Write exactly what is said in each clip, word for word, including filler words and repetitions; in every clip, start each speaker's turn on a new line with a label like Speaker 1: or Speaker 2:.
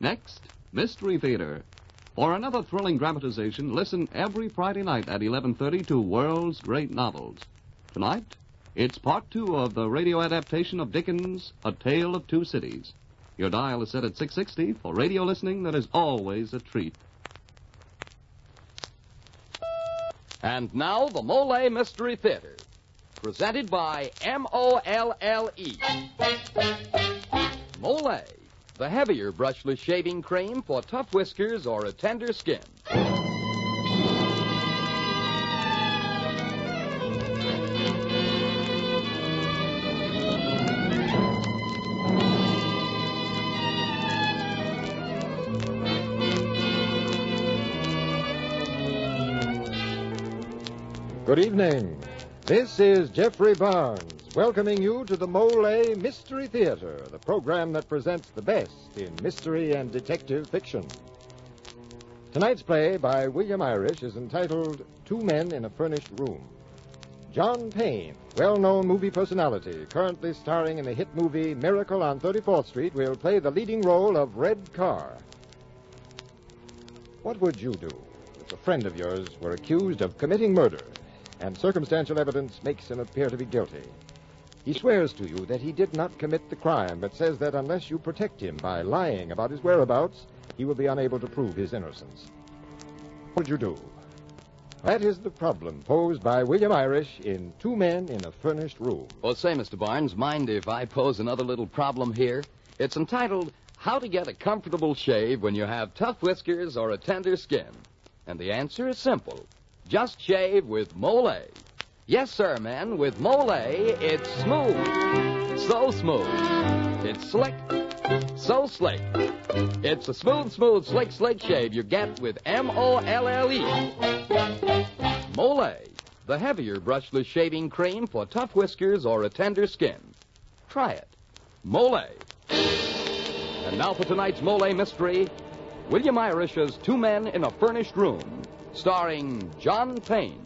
Speaker 1: Next, Mystery Theater. For another thrilling dramatization, listen every Friday night at eleven thirty to World's Great Novels. Tonight, it's part two of the radio adaptation of Dickens' A Tale of Two Cities. Your dial is set at six sixty for radio listening that is always a treat.
Speaker 2: And now, the Mole Mystery Theater, presented by M O L L E. Mole, the heavier brushless shaving cream for tough whiskers or a tender skin.
Speaker 3: Good evening. This is Jeffrey Barnes, welcoming you to the Mole Mystery Theater, the program that presents the best in mystery and detective fiction. Tonight's play by William Irish is entitled Two Men in a Furnished Room. John Payne, well-known movie personality, currently starring in the hit movie Miracle on thirty-fourth Street, will play the leading role of Red Carr. What would you do if a friend of yours were accused of committing murder, and circumstantial evidence makes him appear to be guilty? He swears to you that he did not commit the crime, but says that unless you protect him by lying about his whereabouts, he will be unable to prove his innocence. What would you do? That is the problem posed by William Irish in Two Men in a Furnished Room.
Speaker 2: Well, say, Mister Barnes, mind if I pose another little problem here? It's entitled, How to Get a Comfortable Shave When You Have Tough Whiskers or a Tender Skin. And the answer is simple. Just shave with Mole. Yes, sir, men. With Mole, it's smooth. So smooth. It's slick. So slick. It's a smooth, smooth, slick, slick shave you get with M O L L E. Mole, the heavier brushless shaving cream for tough whiskers or a tender skin. Try it. Mole. And now for tonight's Mole Mystery, William Irish's Two Men in a Furnished Room, starring John Payne.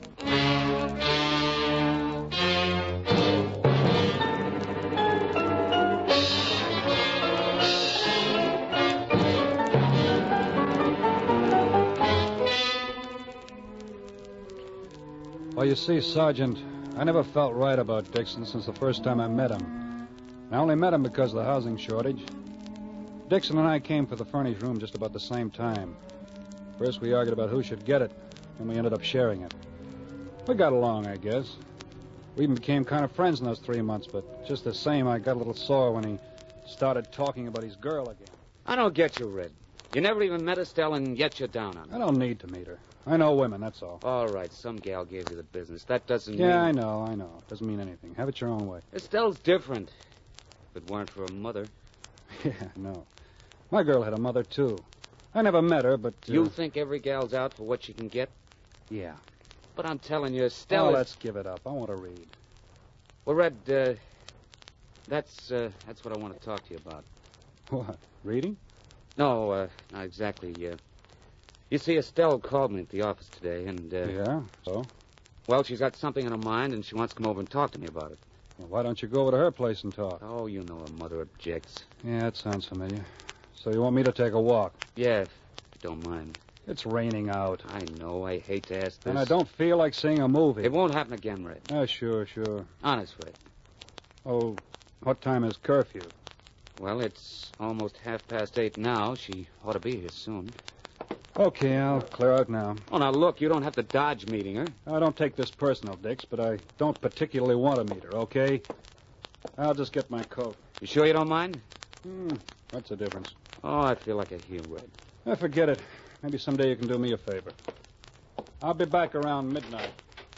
Speaker 4: Well, you see, Sergeant, I never felt right about Dixon since the first time I met him. I only met him because of the housing shortage. Dixon and I came for the furnished room just about the same time. First, we argued about who should get it, and we ended up sharing it. We got along, I guess. We even became kind of friends in those three months, but just the same, I got a little sore when he started talking about his girl again.
Speaker 5: I don't get you, Red. You never even met Estelle, and yet you're down on her.
Speaker 4: I don't need to meet her. I know women, that's all.
Speaker 5: All right, some gal gave you the business. That doesn't mean...
Speaker 4: Yeah, I know, I know. Doesn't mean anything. Have it your own way.
Speaker 5: Estelle's different. If it weren't for her mother.
Speaker 4: Yeah, no. My girl had a mother, too. I never met her, but... Uh...
Speaker 5: You think every gal's out for what she can get?
Speaker 4: Yeah.
Speaker 5: But I'm telling you, Estelle...
Speaker 4: Oh,
Speaker 5: is...
Speaker 4: let's give it up. I want to read.
Speaker 5: Well, Red, uh, that's, uh, that's what I want to talk to you about.
Speaker 4: What? Reading?
Speaker 5: No, uh, not exactly. Uh, you see, Estelle called me at the office today, and... Uh,
Speaker 4: yeah, so?
Speaker 5: Well, she's got something in her mind, and she wants to come over and talk to me about it.
Speaker 4: Well, why don't you go over to her place and talk?
Speaker 5: Oh, you know her mother objects.
Speaker 4: Yeah, that sounds familiar. So you want me to take a walk?
Speaker 5: Yeah, if you don't mind.
Speaker 4: It's raining out.
Speaker 5: I know. I hate to ask this.
Speaker 4: And I don't feel like seeing a movie.
Speaker 5: It won't happen again, Red.
Speaker 4: Oh, sure, sure.
Speaker 5: Honest, Red.
Speaker 4: Oh, what time is curfew?
Speaker 5: Well, it's almost half past eight now. She ought to be here soon.
Speaker 4: Okay, I'll clear out now.
Speaker 5: Oh, now, look, you don't have to dodge meeting her.
Speaker 4: I don't take this personal, Dix, but I don't particularly want to meet her, okay? I'll just get my coat.
Speaker 5: You sure you don't mind?
Speaker 4: Hmm, what's the difference?
Speaker 5: Oh, I feel like a heel, Red.
Speaker 4: Oh, forget it. Maybe someday you can do me a favor. I'll be back around midnight.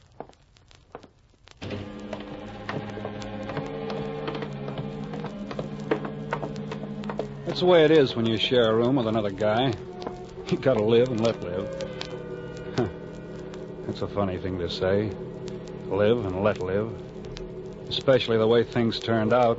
Speaker 4: That's the way it is when you share a room with another guy. You gotta live and let live. Huh. That's a funny thing to say. Live and let live. Especially the way things turned out.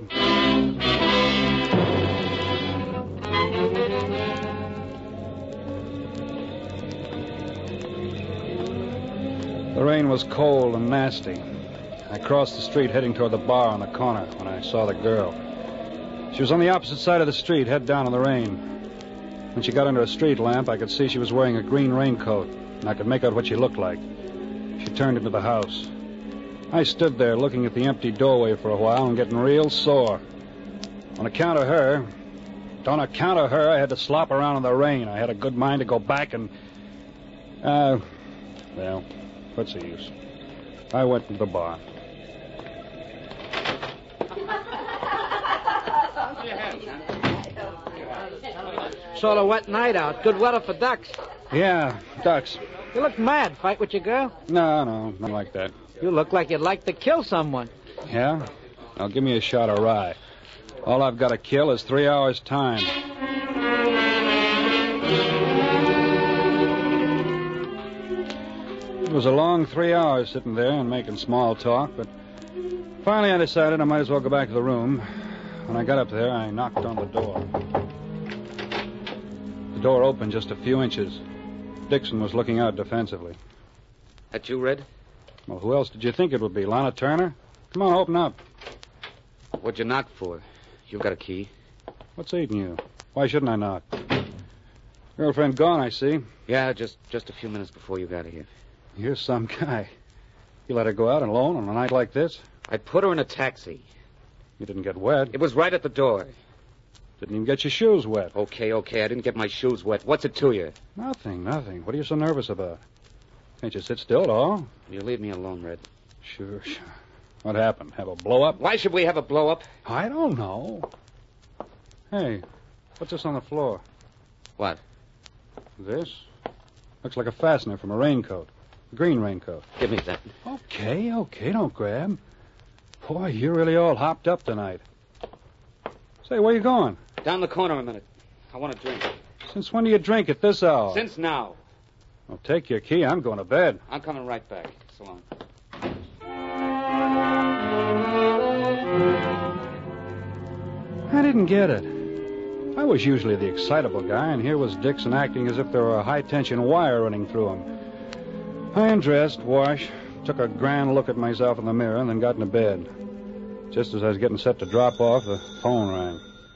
Speaker 4: The rain was cold and nasty. I crossed the street heading toward the bar on the corner when I saw the girl. She was on the opposite side of the street, head down in the rain. When she got under a street lamp, I could see she was wearing a green raincoat, and I could make out what she looked like. She turned into the house. I stood there looking at the empty doorway for a while and getting real sore. On account of her, on account of her, I had to slop around in the rain. I had a good mind to go back and... Uh, well, what's the use? I went to the bar.
Speaker 6: Sort of wet night out. Good weather for ducks.
Speaker 4: Yeah, ducks.
Speaker 6: You look mad. Fight with your girl?
Speaker 4: No, no, not like that.
Speaker 6: You look like you'd like to kill someone.
Speaker 4: Yeah? Now give me a shot of rye. All I've got to kill is three hours' time. It was a long three hours sitting there and making small talk, but finally I decided I might as well go back to the room. When I got up there, I knocked on the door. The door opened just a few inches. Dixon was looking out defensively.
Speaker 5: That you, Red?
Speaker 4: Well, who else did you think it would be? Lana Turner? Come on, open up.
Speaker 5: What'd you knock for? You got a key.
Speaker 4: What's eating you? Why shouldn't I knock? Girlfriend gone, I see.
Speaker 5: Yeah, just just a few minutes before you got here.
Speaker 4: You're some guy. You let her go out alone on a night like this?
Speaker 5: I put her in a taxi.
Speaker 4: You didn't get wet.
Speaker 5: It was right at the door.
Speaker 4: Didn't even get your shoes wet.
Speaker 5: Okay, okay, I didn't get my shoes wet. What's it to you?
Speaker 4: Nothing, nothing. What are you so nervous about? Can't you sit still at all?
Speaker 5: You leave me alone, Red.
Speaker 4: Sure, sure. What happened? Have a blow-up?
Speaker 5: Why should we have a blow-up?
Speaker 4: I don't know. Hey, what's this on the floor?
Speaker 5: What?
Speaker 4: This? Looks like a fastener from a raincoat. A green raincoat.
Speaker 5: Give me that.
Speaker 4: Okay, okay, don't grab. Boy, you're really all hopped up tonight. Say, where you going?
Speaker 5: Down the corner a minute. I want a drink.
Speaker 4: Since when do you drink at this hour?
Speaker 5: Since now.
Speaker 4: Well, take your key. I'm going to bed.
Speaker 5: I'm coming right back. So long.
Speaker 4: I didn't get it. I was usually the excitable guy, and here was Dixon acting as if there were a high-tension wire running through him. I undressed, washed, took a grand look at myself in the mirror, and then got into bed. Just as I was getting set to drop off, the phone rang.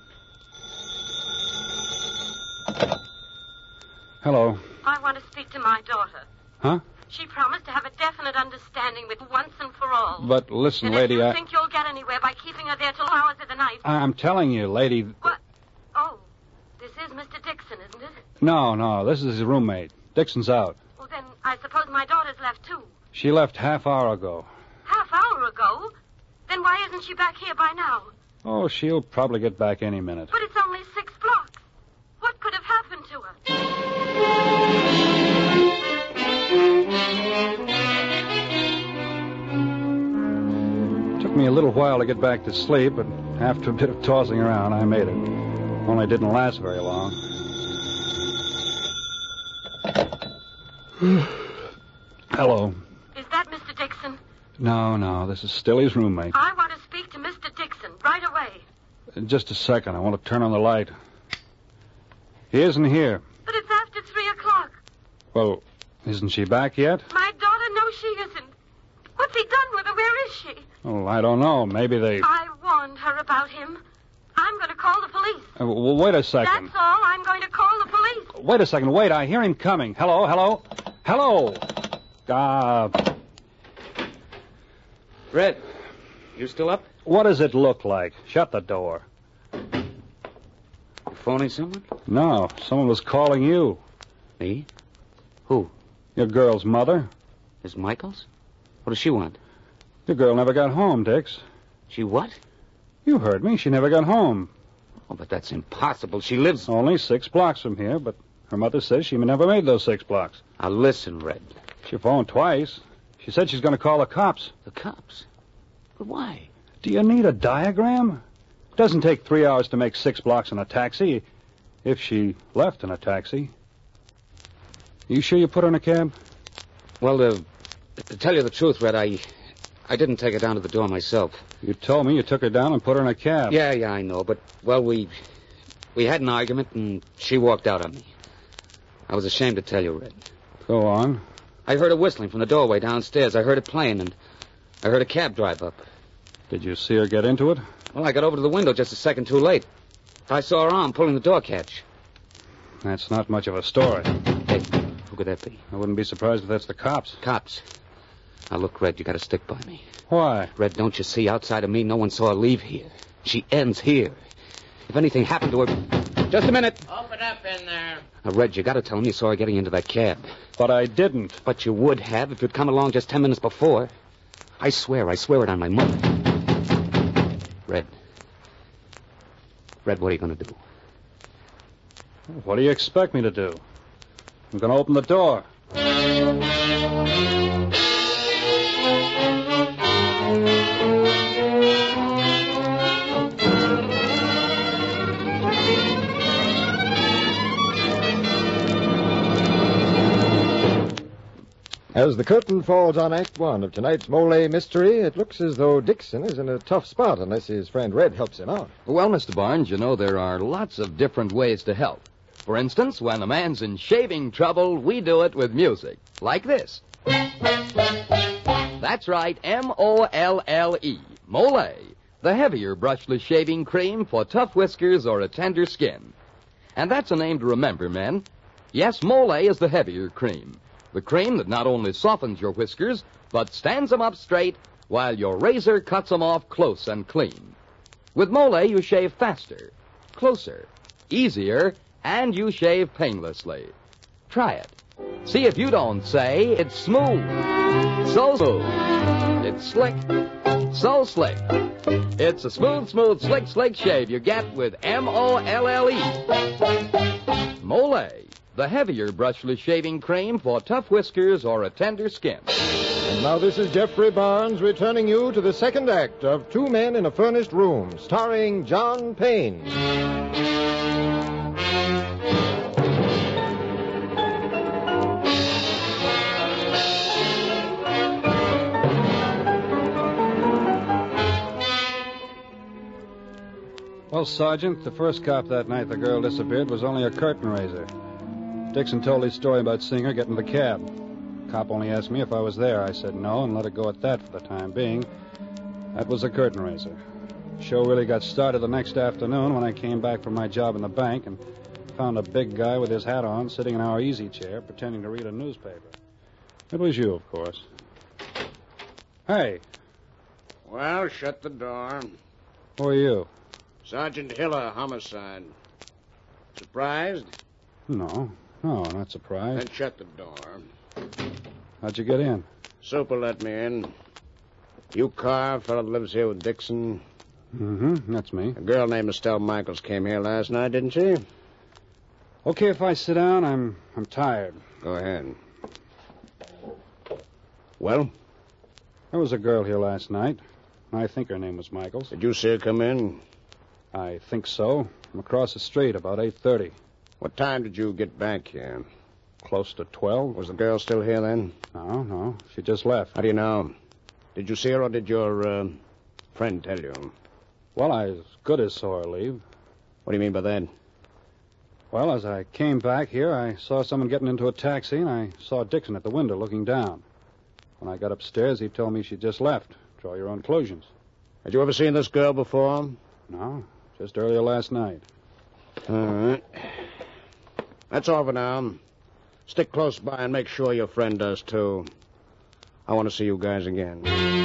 Speaker 4: Hello.
Speaker 7: I want to speak to my daughter.
Speaker 4: Huh?
Speaker 7: She promised to have a definite understanding with once and for all.
Speaker 4: But listen,
Speaker 7: and
Speaker 4: lady,
Speaker 7: if you
Speaker 4: I...
Speaker 7: think you'll get anywhere by keeping her there till hours of the night...
Speaker 4: I'm telling you, lady...
Speaker 7: What? Oh, this is Mister Dixon, isn't it?
Speaker 4: No, no, this is his roommate. Dixon's out.
Speaker 7: Well, then I suppose my daughter's left, too.
Speaker 4: She left half hour ago.
Speaker 7: Half hour ago? Then why isn't she back here by now?
Speaker 4: Oh, she'll probably get back any minute.
Speaker 7: But it's only six blocks. What could have happened to her?
Speaker 4: It took me a little while to get back to sleep, but after a bit of tossing around, I made it. Only it didn't last very long. Hello.
Speaker 7: Is that Mister Dixon?
Speaker 4: No, no, this is still his roommate.
Speaker 7: I want to speak to Mister Dixon right away.
Speaker 4: In just a second, I want to turn on the light. He isn't here.
Speaker 7: But it's after three o'clock.
Speaker 4: Well, isn't she back yet?
Speaker 7: My daughter knows she isn't. What's he done with her? Where is she?
Speaker 4: Oh, I don't know. Maybe they...
Speaker 7: I warned her about him. I'm going to call the police.
Speaker 4: Uh, well, wait a second.
Speaker 7: That's all. I'm going to call the police.
Speaker 4: Wait a second. Wait, I hear him coming. Hello, hello? Hello? Uh...
Speaker 5: Red, you still up?
Speaker 4: What does it look like? Shut the door.
Speaker 5: You phoning someone?
Speaker 4: No, someone was calling you.
Speaker 5: Me? Who?
Speaker 4: Your girl's mother.
Speaker 5: Miss Michaels? What does she want?
Speaker 4: Your girl never got home, Dix.
Speaker 5: She what?
Speaker 4: You heard me. She never got home.
Speaker 5: Oh, but that's impossible. She lives...
Speaker 4: Only six blocks from here, but her mother says she never made those six blocks.
Speaker 5: Now, listen, Red.
Speaker 4: She phoned twice. She said she's going to call the cops.
Speaker 5: The cops? But why?
Speaker 4: Do you need a diagram? It doesn't take three hours to make six blocks in a taxi. If she left in a taxi. You sure you put her in a cab?
Speaker 5: Well, uh, to tell you the truth, Red, I... I didn't take her down to the door myself.
Speaker 4: You told me you took her down and put her in a cab.
Speaker 5: Yeah, yeah, I know. But, well, we... We had an argument, and she walked out on me. I was ashamed to tell you, Red.
Speaker 4: Go on.
Speaker 5: I heard her whistling from the doorway downstairs. I heard it playing, and I heard a cab drive up.
Speaker 4: Did you see her get into it?
Speaker 5: Well, I got over to the window just a second too late. I saw her arm pulling the door catch.
Speaker 4: That's not much of a story.
Speaker 5: Hey, who could that be?
Speaker 4: I wouldn't be surprised if that's the cops.
Speaker 5: Cops. Now, look, Red, you gotta stick by me.
Speaker 4: Why?
Speaker 5: Red, don't you see, outside of me, no one saw her leave here. She ends here. If anything happened to her... Just a minute.
Speaker 6: Open up in there.
Speaker 5: Now, Red, you gotta tell him you saw her getting into that cab.
Speaker 4: But I didn't.
Speaker 5: But you would have if you'd come along just ten minutes before. I swear, I swear it on my mother. Red. Red, what are you gonna do?
Speaker 4: What do you expect me to do? I'm going to open the door.
Speaker 3: As the curtain falls on Act One of tonight's Mole mystery, it looks as though Dixon is in a tough spot unless his friend Red helps him out.
Speaker 2: Well, Mister Barnes, you know there are lots of different ways to help. For instance, when a man's in shaving trouble, we do it with music. Like this. That's right, M O L L E. Mole. The heavier brushless shaving cream for tough whiskers or a tender skin. And that's a name to remember, men. Yes, Mole is the heavier cream. The cream that not only softens your whiskers, but stands them up straight while your razor cuts them off close and clean. With Mole, you shave faster, closer, easier, and you shave painlessly. Try it. See if you don't say it's smooth. So smooth. It's slick. So slick. It's a smooth, smooth, slick, slick shave you get with M O L L E. Mole. The heavier brushless shaving cream for tough whiskers or a tender skin.
Speaker 3: And now this is Jeffrey Barnes returning you to the second act of Two Men in a Furnished Room, starring John Payne.
Speaker 4: Well, Sergeant, the first cop that night the girl disappeared was only a curtain raiser. Dixon told his story about seeing her get in the cab. Cop only asked me if I was there. I said no and let it go at that for the time being. That was a curtain raiser. The show really got started the next afternoon when I came back from my job in the bank and found a big guy with his hat on sitting in our easy chair pretending to read a newspaper. It was you, of course. Hey.
Speaker 6: Well, shut the door.
Speaker 4: Who are you?
Speaker 6: Sergeant Hiller, homicide. Surprised?
Speaker 4: No. No, not surprised.
Speaker 6: Then shut the door.
Speaker 4: How'd you get in?
Speaker 6: Super let me in. You Carr, fellow that lives here with Dixon.
Speaker 4: Mm-hmm, that's me.
Speaker 6: A girl named Estelle Michaels came here last night, didn't she?
Speaker 4: Okay, if I sit down, I'm I'm tired.
Speaker 6: Go ahead. Well?
Speaker 4: There was a girl here last night. I think her name was Michaels.
Speaker 6: Did you see her come in?
Speaker 4: I think so. From across the street, about eight thirty.
Speaker 6: What time did you get back here?
Speaker 4: Close to twelve.
Speaker 6: Was the girl still here then?
Speaker 4: No, no. She just left.
Speaker 6: How do you know? Did you see her or did your uh, friend tell you?
Speaker 4: Well, I as good as saw her leave.
Speaker 6: What do you mean by that?
Speaker 4: Well, as I came back here, I saw someone getting into a taxi, and I saw Dixon at the window looking down. When I got upstairs, he told me she'd just left. Draw your own conclusions.
Speaker 6: Had you ever seen this girl before?
Speaker 4: No, just earlier last night.
Speaker 6: All right. That's all for now. Stick close by and make sure your friend does, too. I want to see you guys again.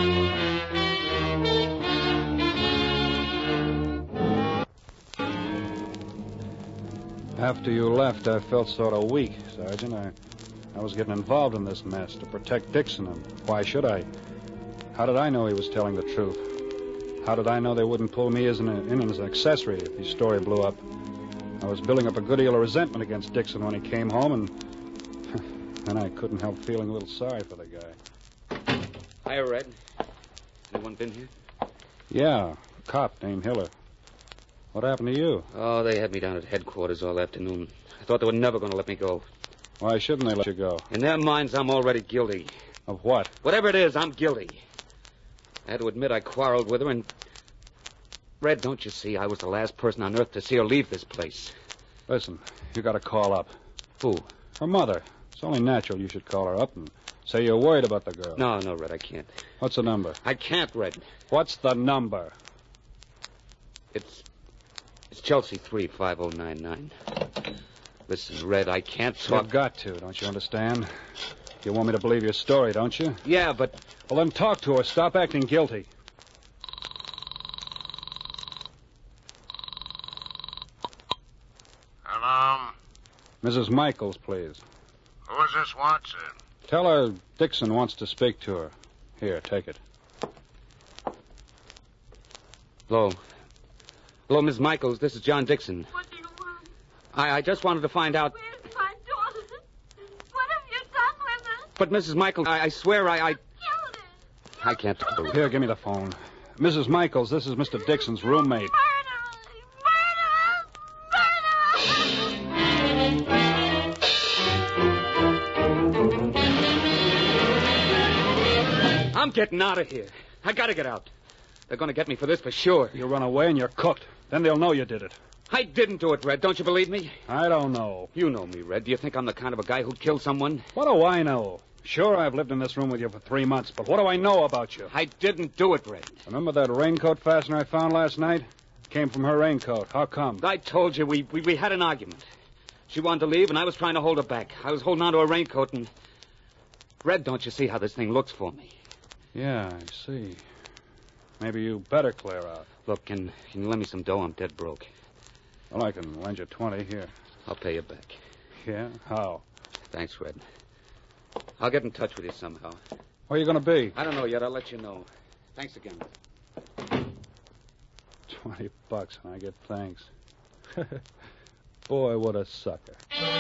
Speaker 4: After you left, I felt sort of weak, Sergeant. I, I was getting involved in this mess to protect Dixon, and why should I? How did I know he was telling the truth? How did I know they wouldn't pull me as an, in as an accessory if his story blew up? I was building up a good deal of resentment against Dixon when he came home, and then I couldn't help feeling a little sorry for the guy.
Speaker 5: Hiya, Red. Anyone been here?
Speaker 4: Yeah, a cop named Hiller. What happened to you?
Speaker 5: Oh, they had me down at headquarters all afternoon. I thought they were never going to let me go.
Speaker 4: Why shouldn't they let you go?
Speaker 5: In their minds, I'm already guilty.
Speaker 4: Of what?
Speaker 5: Whatever it is, I'm guilty. I had to admit I quarreled with her, and... Red, don't you see, I was the last person on earth to see her leave this place.
Speaker 4: Listen, you got to call up.
Speaker 5: Who?
Speaker 4: Her mother. It's only natural you should call her up and say you're worried about the girl.
Speaker 5: No, no, Red, I can't.
Speaker 4: What's the number?
Speaker 5: I can't, Red.
Speaker 4: What's the number?
Speaker 5: It's... It's Chelsea three five oh nine nine. Listen, Red, I can't talk.
Speaker 4: You've got to, don't you understand? You want me to believe your story, don't you?
Speaker 5: Yeah, but...
Speaker 4: Well, then talk to her. Stop acting guilty.
Speaker 6: Hello?
Speaker 4: Missus Michaels, please.
Speaker 6: Who is this, Watson?
Speaker 4: Tell her Dixon wants to speak to her. Here, take it.
Speaker 5: Hello. Hello, Miss Michaels. This is John Dixon.
Speaker 7: What do you want?
Speaker 5: I, I just wanted to find out...
Speaker 7: Where's my daughter? What have you done with her?
Speaker 5: But, Missus Michaels, I, I swear I... I...
Speaker 7: Killed her.
Speaker 5: I can't talk to her.
Speaker 4: Here, give me the phone. Missus Michaels, this is Mister Dixon's roommate.
Speaker 5: I'm getting out of here. I gotta get out. They're gonna get me for this for sure.
Speaker 4: You run away and you're cooked. Then they'll know you did it.
Speaker 5: I didn't do it, Red. Don't you believe me?
Speaker 4: I don't know.
Speaker 5: You know me, Red. Do you think I'm the kind of a guy who'd kill someone?
Speaker 4: What do I know? Sure, I've lived in this room with you for three months, but what do I know about you?
Speaker 5: I didn't do it, Red.
Speaker 4: Remember that raincoat fastener I found last night? Came from her raincoat. How come?
Speaker 5: I told you we, we, we had an argument. She wanted to leave, and I was trying to hold her back. I was holding on to her raincoat, and... Red, don't you see how this thing looks for me?
Speaker 4: Yeah, I see. Maybe you better clear out.
Speaker 5: Look, can, can you lend me some dough? I'm dead broke.
Speaker 4: Well, I can lend you twenty here.
Speaker 5: I'll pay you back.
Speaker 4: Yeah? How?
Speaker 5: Thanks, Red. I'll get in touch with you somehow.
Speaker 4: Where are you going to be?
Speaker 5: I don't know yet. I'll let you know. Thanks again.
Speaker 4: Twenty bucks, and I get thanks. Boy, what a sucker.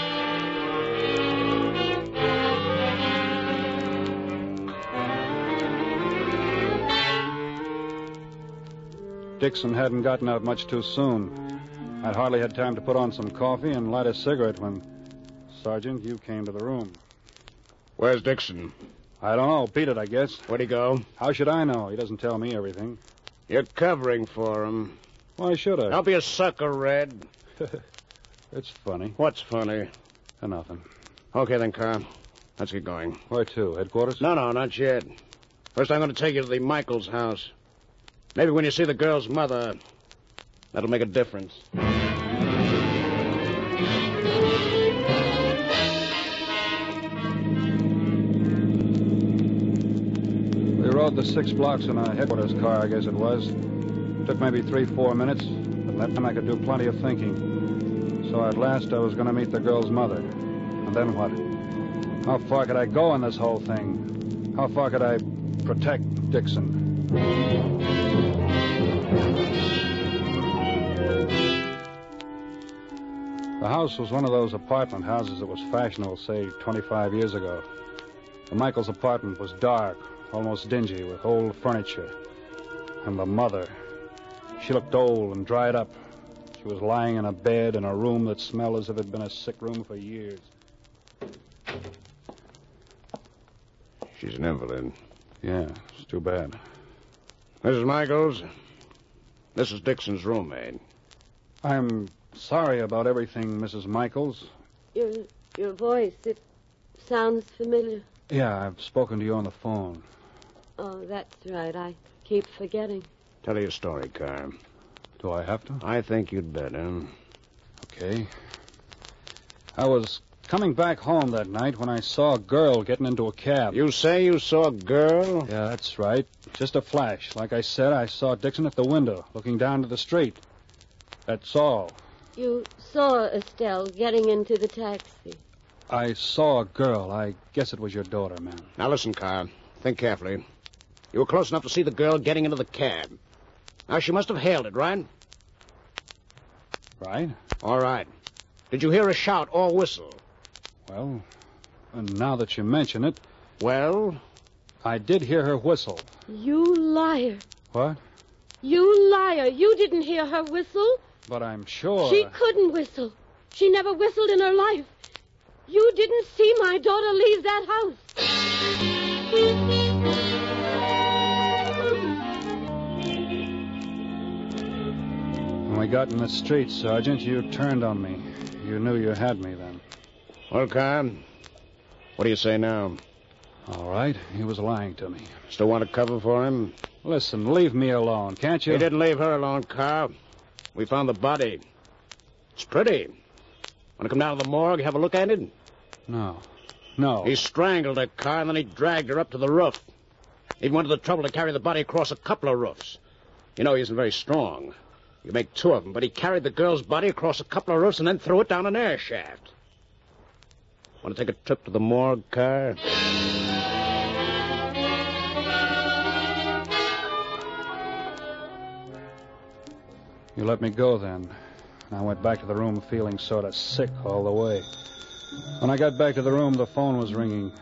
Speaker 4: Dixon hadn't gotten out much too soon. I'd hardly had time to put on some coffee and light a cigarette when, Sergeant, you came to the room.
Speaker 6: Where's Dixon?
Speaker 4: I don't know. Beat it, I guess.
Speaker 6: Where'd he go?
Speaker 4: How should I know? He doesn't tell me everything.
Speaker 6: You're covering for him.
Speaker 4: Why should I?
Speaker 6: Don't be a sucker, Red.
Speaker 4: It's funny.
Speaker 6: What's funny?
Speaker 4: Uh, nothing.
Speaker 6: Okay, then, Carl. Let's get going.
Speaker 4: Where to? Headquarters?
Speaker 6: No, no, not yet. First, I'm going to take you to the Michaels house. Maybe when you see the girl's mother, that'll make a difference.
Speaker 4: We rode the six blocks in a headquarters car, I guess it was. Took maybe three, four minutes, but that time I could do plenty of thinking. So at last I was going to meet the girl's mother. And then what? How far could I go in this whole thing? How far could I protect Dixon? The house was one of those apartment houses that was fashionable, say, twenty-five years ago. The Michaels' apartment was dark, almost dingy, with old furniture. And the mother, she looked old and dried up. She was lying in a bed in a room that smelled as if it had been a sick room for years.
Speaker 6: She's an invalid.
Speaker 4: Yeah, it's too bad.
Speaker 6: Missus Michaels, this is Dixon's roommate.
Speaker 4: I'm sorry about everything, Missus Michaels.
Speaker 8: Your, your voice, it sounds familiar.
Speaker 4: Yeah, I've spoken to you on the phone.
Speaker 8: Oh, that's right. I keep forgetting.
Speaker 6: Tell your story, Carl.
Speaker 4: Do I have to?
Speaker 6: I think you'd better.
Speaker 4: Okay. I was coming back home that night when I saw a girl getting into a cab.
Speaker 6: You say you saw a girl?
Speaker 4: Yeah, that's right. Just a flash. Like I said, I saw Dixon at the window, looking down to the street. That's all.
Speaker 8: You saw Estelle getting into the taxi.
Speaker 4: I saw a girl. I guess it was your daughter, ma'am.
Speaker 6: Now listen, Carl. Think carefully. You were close enough to see the girl getting into the cab. Now, she must have hailed it, right?
Speaker 4: Right.
Speaker 6: All right. Did you hear a shout or whistle?
Speaker 4: Well, and now that you mention it...
Speaker 6: Well?
Speaker 4: I did hear her whistle.
Speaker 8: You liar.
Speaker 4: What?
Speaker 8: You liar. You didn't hear her whistle.
Speaker 4: But I'm sure...
Speaker 8: She couldn't whistle. She never whistled in her life. You didn't see my daughter leave that house.
Speaker 4: When we got in the street, Sergeant, you turned on me. You knew you had me then.
Speaker 6: Well, Carl, what do you say now?
Speaker 4: All right. He was lying to me.
Speaker 6: Still want to cover for him?
Speaker 4: Listen, leave me alone, can't you?
Speaker 6: You didn't leave her alone, Carl. We found the body. It's pretty. Want to come down to the morgue, have a look at it?
Speaker 4: No. No.
Speaker 6: He strangled her car, and then he dragged her up to the roof. He went to the trouble to carry the body across a couple of roofs. You know he isn't very strong. You can make two of them, but he carried the girl's body across a couple of roofs and then threw it down an air shaft. Want to take a trip to the morgue, car?
Speaker 4: You let me go then. I went back to the room feeling sort of sick all the way. When I got back to the room, the phone was ringing.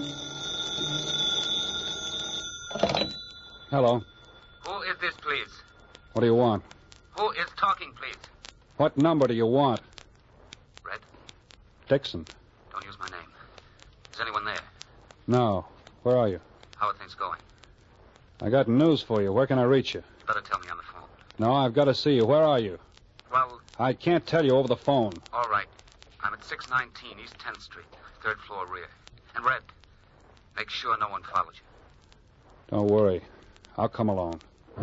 Speaker 4: Hello.
Speaker 5: Who is this, please?
Speaker 4: What do you want?
Speaker 5: Who is talking, please?
Speaker 4: What number do you want?
Speaker 5: Red?
Speaker 4: Dixon.
Speaker 5: Don't use my name. Is anyone there?
Speaker 4: No. Where are you?
Speaker 5: How are things going?
Speaker 4: I got news for you. Where can I reach you?
Speaker 5: You better tell me on the phone.
Speaker 4: No, I've got to see you. Where are you?
Speaker 5: Well,
Speaker 4: I can't tell you over the phone.
Speaker 5: all right. I'm at six nineteen East tenth Street, third floor rear. And Red, make sure no one follows you.
Speaker 4: Don't worry. I'll come along.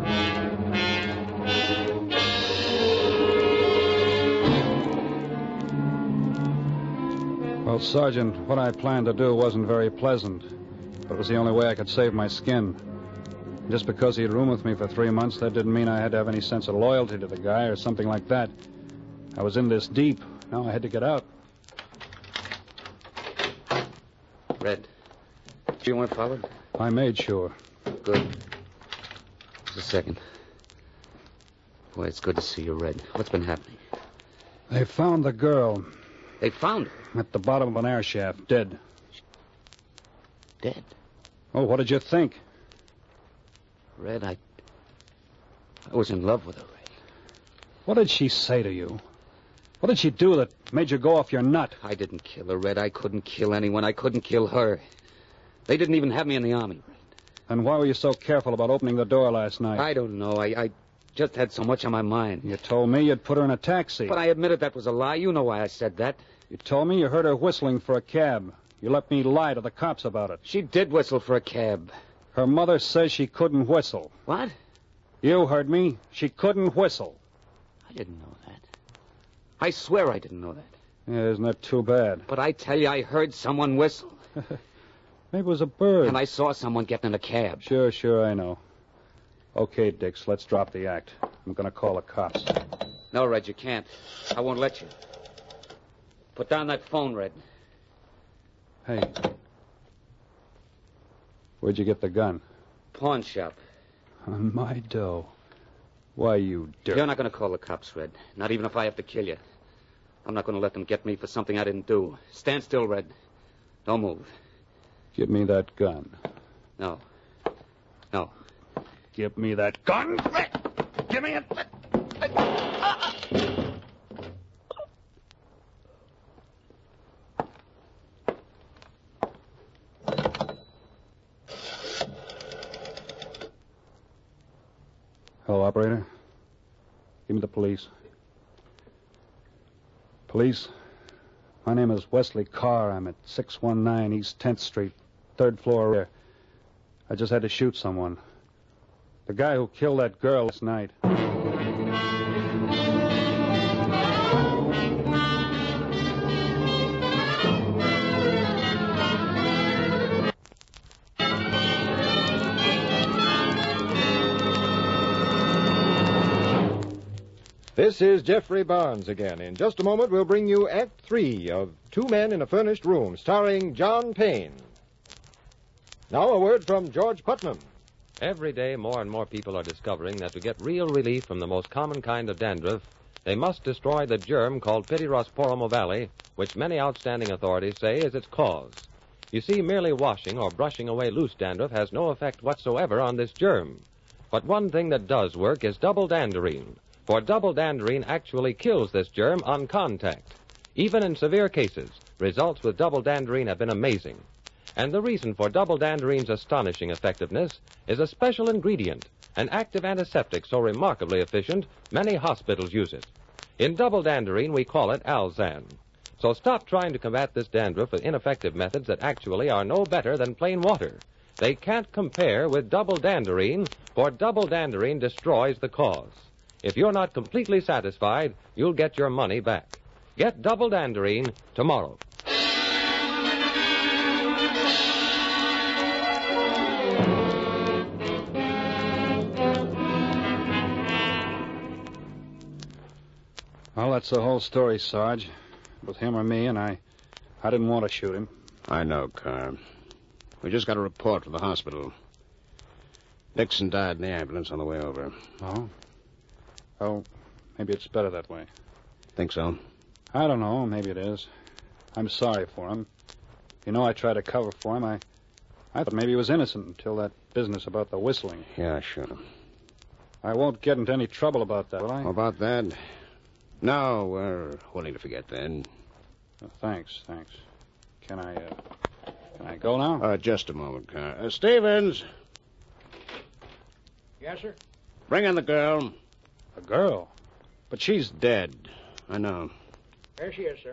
Speaker 4: Well, Sergeant, what I planned to do wasn't very pleasant, but it was the only way I could save my skin. Just because he'd room with me for three months, that didn't mean I had to have any sense of loyalty to the guy or something like that. I was in this deep. Now I had to get out.
Speaker 5: Red, you weren't followed?
Speaker 4: I made sure.
Speaker 5: Good. Just a second. Boy, it's good to see you, Red. What's been happening?
Speaker 4: They found the girl
Speaker 5: They found her.
Speaker 4: at the bottom of an air shaft, dead.
Speaker 5: Dead.
Speaker 4: Oh, what did you think?
Speaker 5: Red, I... I was in love with her, Red.
Speaker 4: What did she say to you? What did she do that made you go off your nut?
Speaker 5: I didn't kill her, Red. I couldn't kill anyone. I couldn't kill her. They didn't even have me in the Army, Red.
Speaker 4: And why were you so careful about opening the door last night?
Speaker 5: I don't know. I, I just had so much on my mind.
Speaker 4: You told me you'd put her in a taxi.
Speaker 5: But I admitted that was a lie. You know why I said that.
Speaker 4: You told me you heard her whistling for a cab. You let me lie to the cops about it.
Speaker 5: She did whistle for a cab.
Speaker 4: Her mother says she couldn't whistle.
Speaker 5: What?
Speaker 4: You heard me. She couldn't whistle.
Speaker 5: I didn't know that. I swear I didn't know that.
Speaker 4: Yeah, isn't that too bad?
Speaker 5: But I tell you, I heard someone whistle.
Speaker 4: Maybe it was a bird.
Speaker 5: And I saw someone getting in a cab.
Speaker 4: Sure, sure, I know. Okay, Dix, let's drop the act. I'm going to call the cops.
Speaker 5: No, Red, you can't. I won't let you. Put down that phone, Red.
Speaker 4: Hey. Where'd you get the gun?
Speaker 5: Pawn shop.
Speaker 4: On my dough. Why, you dirt.
Speaker 5: You're not going to call the cops, Red. Not even if I have to kill you. I'm not going to let them get me for something I didn't do. Stand still, Red. Don't move.
Speaker 4: Give me that gun.
Speaker 5: No. No.
Speaker 4: Give me that gun. Give me it. Hello, operator. Give me the police. Police, my name is Wesley Carr. I'm at six one nine East tenth Street, third floor rear. I just had to shoot someone. The guy who killed that girl last night.
Speaker 3: This is Jeffrey Barnes again. In just a moment, we'll bring you Act Three of Two Men in a Furnished Room, starring John Payne. Now a word from George Putnam.
Speaker 9: Every day, more and more people are discovering that to get real relief from the most common kind of dandruff, they must destroy the germ called Pityrosporum ovale, which many outstanding authorities say is its cause. You see, merely washing or brushing away loose dandruff has no effect whatsoever on this germ. But one thing that does work is double danderine, for double danderine actually kills this germ on contact. Even in severe cases, results with double danderine have been amazing. And the reason for double danderine's astonishing effectiveness is a special ingredient, an active antiseptic so remarkably efficient, many hospitals use it. In double danderine, we call it Alzan. So stop trying to combat this dandruff with ineffective methods that actually are no better than plain water. They can't compare with double danderine, for double danderine destroys the cause. If you're not completely satisfied, you'll get your money back. Get double Danderine tomorrow.
Speaker 4: Well, that's the whole story, Sarge. With him or me, and I, I didn't want to shoot him.
Speaker 6: I know, Carr. We just got a report from the hospital. Dixon died in the ambulance on the way over.
Speaker 4: Oh? Oh, maybe it's better that way.
Speaker 6: Think so?
Speaker 4: I don't know. Maybe it is. I'm sorry for him. You know, I tried to cover for him. I, I thought maybe he was innocent until that business about the whistling.
Speaker 6: Yeah, sure.
Speaker 4: I won't get into any trouble about that, will I?
Speaker 6: About that? No, we're willing to forget then.
Speaker 4: Oh, thanks, thanks. Can I, uh, can I go now?
Speaker 6: Uh, just a moment, Carr. Uh, Stevens!
Speaker 10: Yes, sir?
Speaker 6: Bring in the girl.
Speaker 4: A girl?
Speaker 6: But she's dead. I know.
Speaker 10: There she is, sir.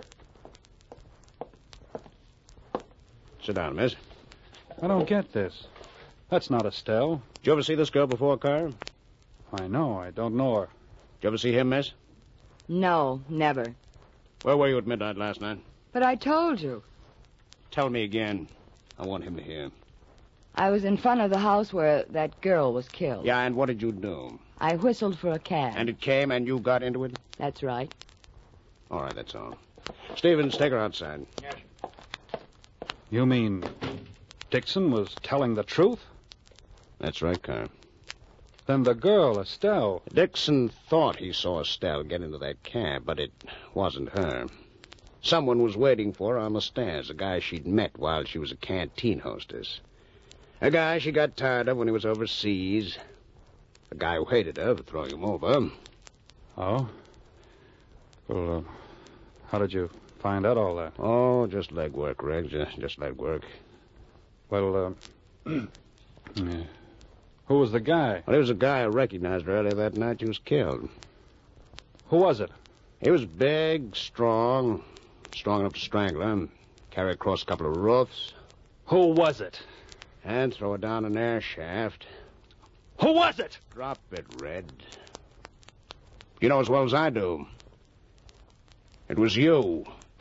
Speaker 6: Sit down, miss.
Speaker 4: I don't get this. That's not Estelle.
Speaker 6: Did you ever see this girl before, Carr? Did
Speaker 4: I know. I don't know her.
Speaker 6: you ever see him, miss?
Speaker 11: No, never.
Speaker 6: Where were you at midnight last night?
Speaker 11: But I told you.
Speaker 6: Tell me again. I want him to hear.
Speaker 11: I was in front of the house where that girl was killed.
Speaker 6: Yeah, and what did you do?
Speaker 11: I whistled for a cab.
Speaker 6: And it came and you got into it?
Speaker 11: That's right.
Speaker 6: All right, that's all. Stevens, take her outside.
Speaker 10: Yes, sir.
Speaker 4: You mean Dixon was telling the truth?
Speaker 6: That's right, Carr.
Speaker 4: Then the girl, Estelle.
Speaker 6: Dixon thought he saw Estelle get into that cab, but it wasn't her. Someone was waiting for her on the stairs, a guy she'd met while she was a canteen hostess. A guy she got tired of when he was overseas. A guy who hated her for throwing him over.
Speaker 4: Oh? Well, uh, how did you find out all that?
Speaker 6: Oh, just legwork, Reg. Just, just legwork.
Speaker 4: Well, uh, yeah. Who was the guy?
Speaker 6: Well, he was a guy I recognized earlier that night she was killed.
Speaker 4: Who was it?
Speaker 6: He was big, strong, strong enough to strangle her, carry her across a couple of roofs.
Speaker 4: Who was it?
Speaker 6: And throw her down an air shaft.
Speaker 4: Who was it?
Speaker 6: Drop it, Red. You know as well as I do. It was you.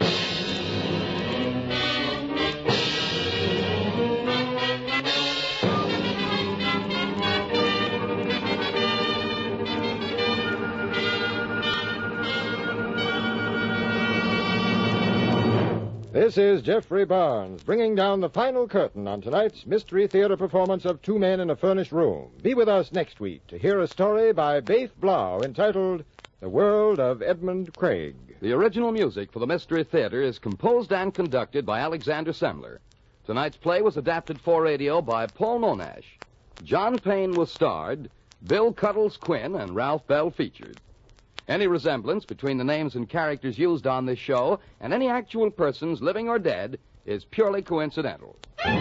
Speaker 3: This is Jeffrey Barnes, bringing down the final curtain on tonight's Mystery Theater performance of Two Men in a Furnished Room. Be with us next week to hear a story by Baif Blau entitled The World of Edmund Craig.
Speaker 2: The original music for the Mystery Theater is composed and conducted by Alexander Semler. Tonight's play was adapted for radio by Paul Monash. John Payne was starred, Bill Cuddles Quinn and Ralph Bell featured. Any resemblance between the names and characters used on this show and any actual persons, living or dead, is purely coincidental.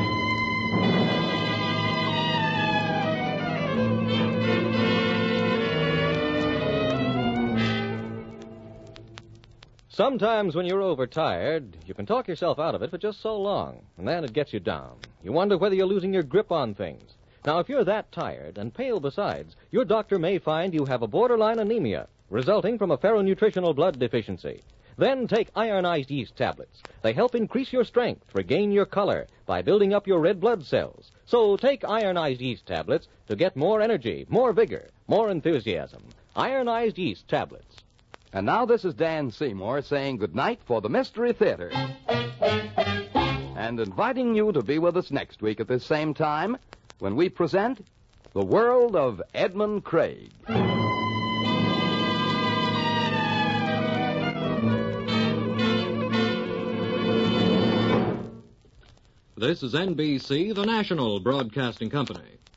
Speaker 9: Sometimes when you're overtired, you can talk yourself out of it for just so long, and then it gets you down. You wonder whether you're losing your grip on things. Now, if you're that tired, and pale besides, your doctor may find you have a borderline anemia, resulting from a ferronutritional blood deficiency. Then take ironized yeast tablets. They help increase your strength, regain your color, by building up your red blood cells. So take ironized yeast tablets to get more energy, more vigor, more enthusiasm. Ironized yeast tablets.
Speaker 2: And now this is Dan Seymour saying goodnight for the Mystery Theater. And inviting you to be with us next week at this same time when we present The World of Edmund Craig.
Speaker 12: This is N B C, the national broadcasting company.